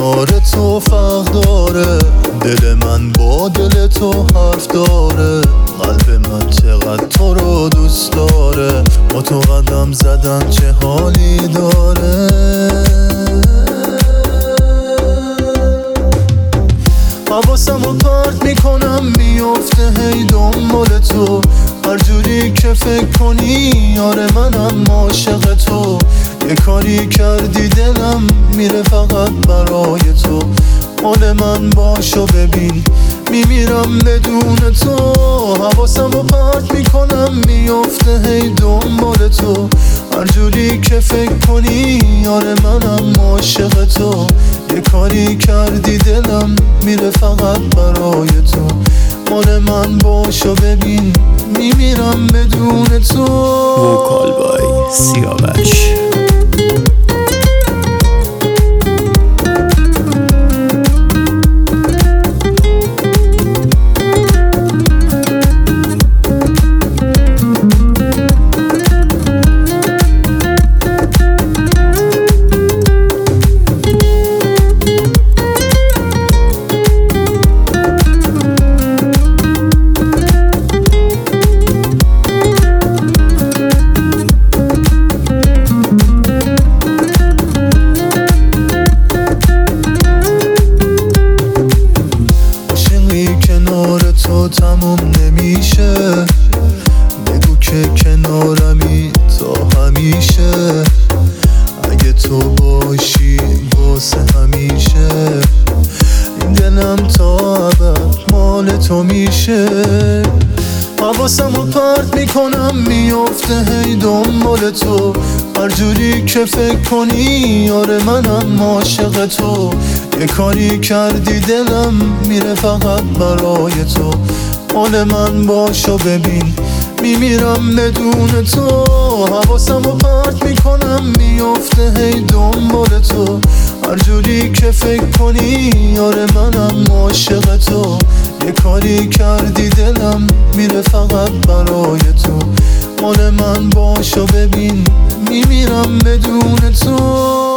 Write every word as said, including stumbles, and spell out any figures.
کنار تو فرق داره، دل من با دل تو حرف داره، قلب من چقدر تو رو دوست داره، با تو قدم زدن چه حالی داره. حواسمو پرت میکنم میفته هی دنبال تو، هر جوری که فکر کنی یاره منم عاشق تو، یه کاری کردی دلم میره فقط برای تو، مال من باشو ببین میمیرم بدون تو. حواسمو پرت میکنم میفته هی دنبال تو، هر جوری که فکر کنی یاره منم عاشق تو، یه کاری کردی دلم میره فقط برای تو، مال من باشو ببین میمیرم بدون تو. وکال بای سیاوش. کنار تو تموم نمیشه، بگو که کنارمی تا همیشه، اگه تو باشی واسه همیشه، این دلم تا ابد مال تو میشه. حواسمو پرت میکنم میفته هی دنبال تو، هر جوری که فکر کنی یاره منم عاشق تو، یه کاری کردی دلم میره فقط برای تو، مال من باشو ببین میمیرم بدون تو. حواسمو پرت میکنم میفته هی دنبال تو، هر جوری که فکر کنی یاره منم عاشق تو، یه کاری کردی دلم میره فقط برای تو، مال من باشو ببین میمیرم بدون تو.